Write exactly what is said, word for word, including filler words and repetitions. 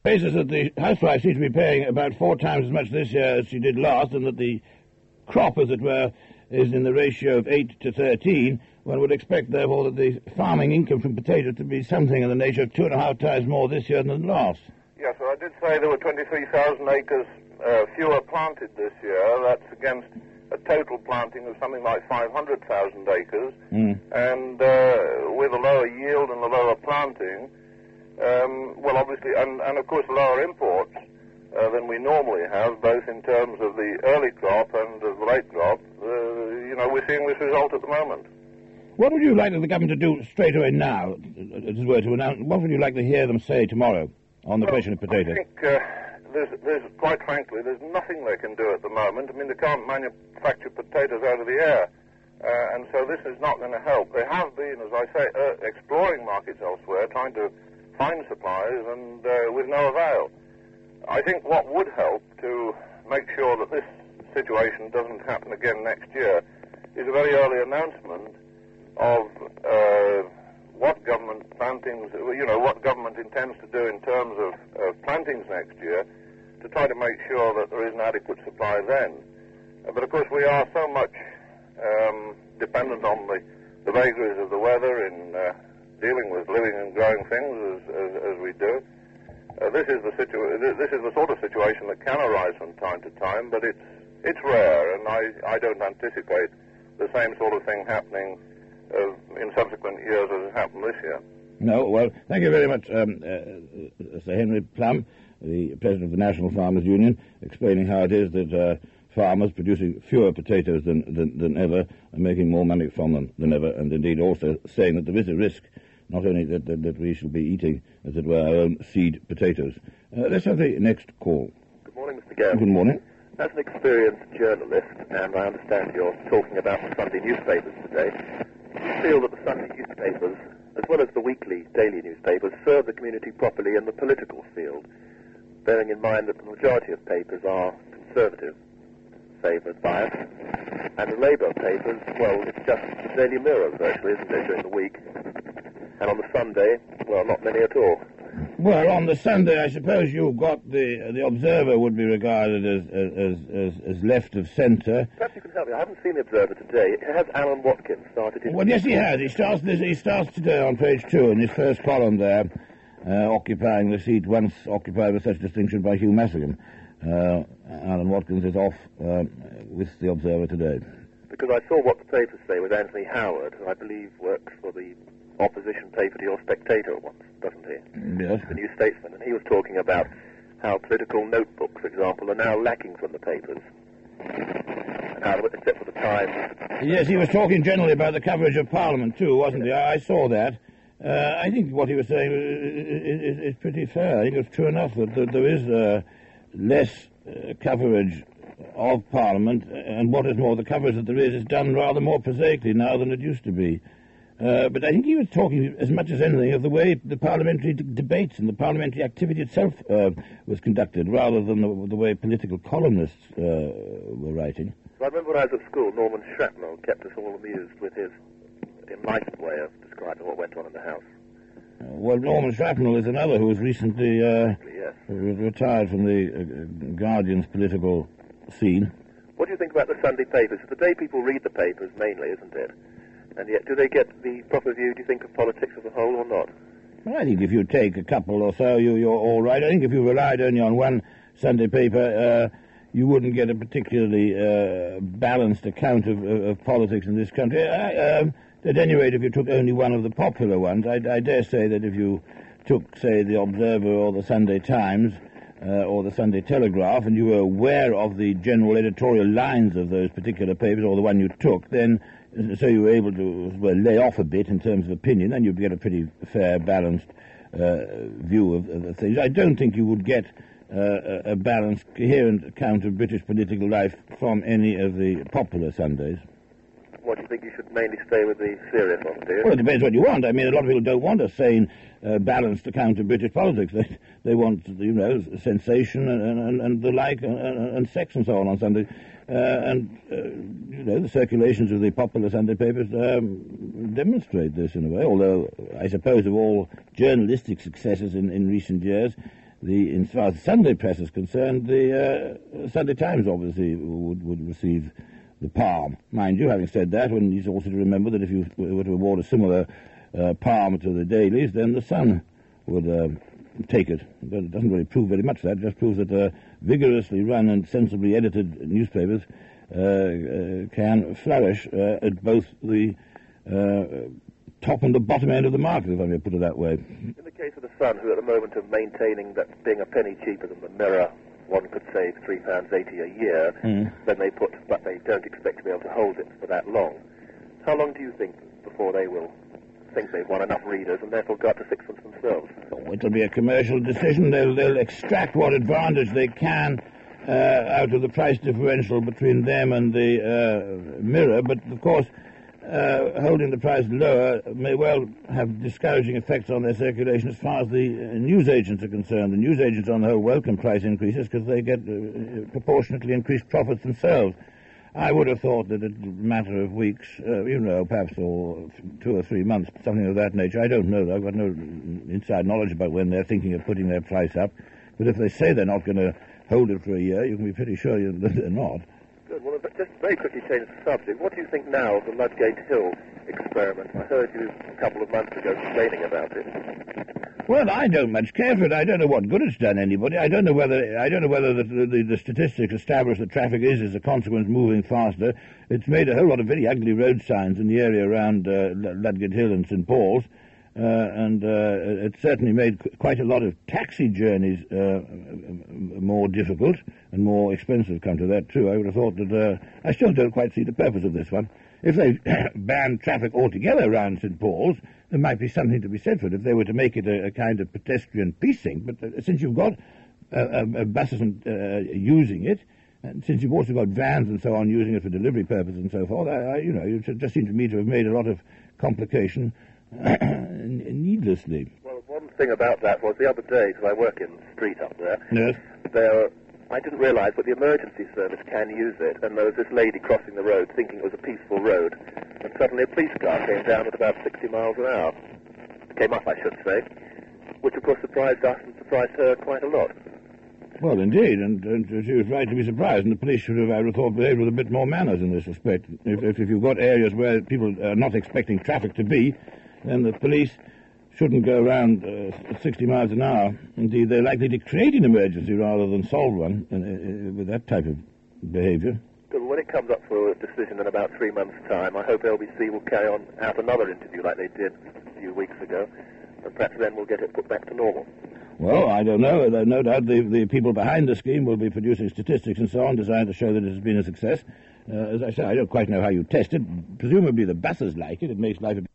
basis that the housewife seems to be paying about four times as much this year as she did last, and that the crop, as it were, is in the ratio of eight to thirteen, one would expect, therefore, that the farming income from potatoes to be something in the nature of two and a half times more this year than last. Yes, well, I did say there were twenty-three thousand acres uh, fewer planted this year. That's against a total planting of something like five hundred thousand acres. Mm. And uh, with a lower yield and a lower planting, um, well, obviously, and, and of course, lower imports uh, than we normally have, both in terms of the early crop and of the late crop, uh, you know, we're seeing this result at the moment. What would you like the government to do straight away now, as it were, to announce? What would you like to hear them say tomorrow on the well, question of potatoes? I think, uh, there's, there's, quite frankly, there's nothing they can do at the moment. I mean, they can't manufacture potatoes out of the air, uh, and so this is not going to help. They have been, as I say, uh, exploring markets elsewhere, trying to find supplies, and uh, with no avail. I think what would help to make sure that this situation doesn't happen again next year is a very early announcement of uh, what government plantings, you know, what government intends to do in terms of uh, plantings next year, to try to make sure that there is an adequate supply then. Uh, but of course we are so much um, dependent on the, the vagaries of the weather in uh, dealing with living and growing things as, as, as we do. Uh, this is the situ- This is the sort of situation that can arise from time to time, but it's it's rare, and I, I don't anticipate the same sort of thing happening Uh, in subsequent years as has happened this year. No, well, thank you very much, um, uh, Sir Henry Plum, the President of the National Farmers Union, explaining how it is that uh, farmers producing fewer potatoes than, than, than ever are making more money from them than ever, and indeed also saying that there is a risk not only that, that, that we shall be eating, as it were, our own seed potatoes. Uh, let's have the next call. Good morning, Mister Gale. Good morning. As an experienced journalist, and I understand you're talking about the Sunday newspapers today, do you feel that the Sunday newspapers, as well as the weekly daily newspapers, serve the community properly in the political field, bearing in mind that the majority of papers are conservative, favoured bias, and the Labour papers, well, it's just the Daily Mirror virtually, isn't it, during the week? And on the Sunday, well, not many at all. Well, on the Sunday, I suppose you've got the the Observer would be regarded as as as, as left of centre. Perhaps you can help me. I haven't seen the Observer today. Has Alan Watkins started his... Well, yes, he has. He starts this, he starts today on page two in his first column there, uh, occupying the seat once occupied with such distinction by Hugh Massacom. Uh, Alan Watkins is off uh, with the Observer today. Because I saw what the papers say with Anthony Howard, who I believe works for the opposition paper to your Spectator at once, doesn't he? Yes. The New Statesman, and he was talking about how political notebooks, for example, are now lacking from the papers. And how, except for the Times... Yes, he was talking generally about the coverage of Parliament too, wasn't he? I, I saw that. Uh, I think what he was saying is, is, is pretty fair. I think it's true enough that, that there is uh, less uh, coverage of Parliament, and what is more, the coverage that there is is done rather more prosaically now than it used to be. Uh, but I think he was talking, as much as anything, of the way the parliamentary d- debates and the parliamentary activity itself uh, was conducted, rather than the, the way political columnists uh, were writing. I remember when I was at school, Norman Shrapnel kept us all amused with his enlightened way of describing what went on in the House. Uh, well, Norman Shrapnel is another who has recently uh, yes. re- retired from the uh, Guardian's political scene. What do you think about the Sunday papers? It's the day people read the papers, mainly, isn't it? And yet, do they get the proper view, do you think, of politics as a whole or not? Well, I think if you take a couple or so, you, you're all right. I think if you relied only on one Sunday paper, uh, you wouldn't get a particularly uh, balanced account of, of, of politics in this country. I, um, at any rate, if you took only one of the popular ones, I, I dare say that if you took, say, the Observer or the Sunday Times uh, or the Sunday Telegraph, and you were aware of the general editorial lines of those particular papers, or the one you took, then so you were able to well, lay off a bit in terms of opinion, and you'd get a pretty fair, balanced uh, view of, of things. I don't think you would get uh, a balanced, coherent account of British political life from any of the popular Sundays. What, do you think you should mainly stay with the serious ones, do you? Well, it depends what you want. I mean, a lot of people don't want a sane, uh, balanced account of British politics. They they want, you know, sensation and, and, and the like, and, and sex and so on on Sunday. Uh, and, uh, you know, the circulations of the popular Sunday papers um, demonstrate this in a way, although I suppose of all journalistic successes in, in recent years, the, in as far as the Sunday press is concerned, the uh, Sunday Times obviously would, would receive the palm. Mind you, having said that, one needs also to remember that if you were to award a similar uh, palm to the dailies, then the Sun would uh, take it. But it doesn't really prove very much that. It just proves that uh, vigorously run and sensibly edited newspapers uh, uh, can flourish uh, at both the uh, top and the bottom end of the market, if I may put it that way. In the case of the Sun, who at the moment are maintaining that being a penny cheaper than the Mirror, one could save three pounds eighty a year, mm. then they put, but they don't expect to be able to hold it for that long. How long do you think before they will think they've won enough readers and therefore go up to sixpence themselves? Oh, it'll be a commercial decision. They'll, they'll extract what advantage they can uh, out of the price differential between them and the uh, Mirror, but of course Uh, holding the price lower may well have discouraging effects on their circulation as far as the uh, newsagents are concerned. The newsagents on the whole welcome price increases because they get uh, proportionately increased profits themselves. I would have thought that in a matter of weeks, uh, you know, perhaps or two or three months, something of that nature. I don't know. I've got no inside knowledge about when they're thinking of putting their price up. But if they say they're not going to hold it for a year, you can be pretty sure that they're not. Good. Well, just very quickly change the subject. What do you think now of the Ludgate Hill experiment? I heard you a couple of months ago complaining about it. Well, I don't much care for it. I don't know what good it's done anybody. I don't know whether I don't know whether the, the, the statistics establish that traffic is, as a consequence, moving faster. It's made a whole lot of very ugly road signs in the area around uh, Ludgate Hill and Saint Paul's. Uh, and uh, it certainly made qu- quite a lot of taxi journeys uh, more difficult and more expensive, come to that too. I would have thought that... Uh, I still don't quite see the purpose of this one. If they banned traffic altogether around Saint Paul's, there might be something to be said for it if they were to make it a, a kind of pedestrian precinct. But uh, since you've got uh, uh, buses and, uh, using it, and since you've also got vans and so on using it for delivery purposes and so forth, I, I, you know, it just seemed to me to have made a lot of complication needlessly. Well, one thing about that was the other day, because I work in the street up there, yes. there, I didn't realise, but the emergency service can use it, and there was this lady crossing the road thinking it was a peaceful road, and suddenly a police car came down at about sixty miles an hour. Came up, I should say, which of course surprised us and surprised her quite a lot. Well, indeed, and, and she was right to be surprised, and the police should have, I would have thought, behaved with a bit more manners in this respect. If, if, if you've got areas where people are not expecting traffic to be, then the police shouldn't go around uh, sixty miles an hour. Indeed, they're likely to create an emergency rather than solve one uh, uh, with that type of behaviour. Good. When it comes up for a decision in about three months' time, I hope L B C will carry on out another interview like they did a few weeks ago, and perhaps then we'll get it put back to normal. Well, I don't know. No doubt the, the people behind the scheme will be producing statistics and so on designed to show that it has been a success. Uh, as I say, I don't quite know how you test it. Presumably the buses like it. It makes life a bit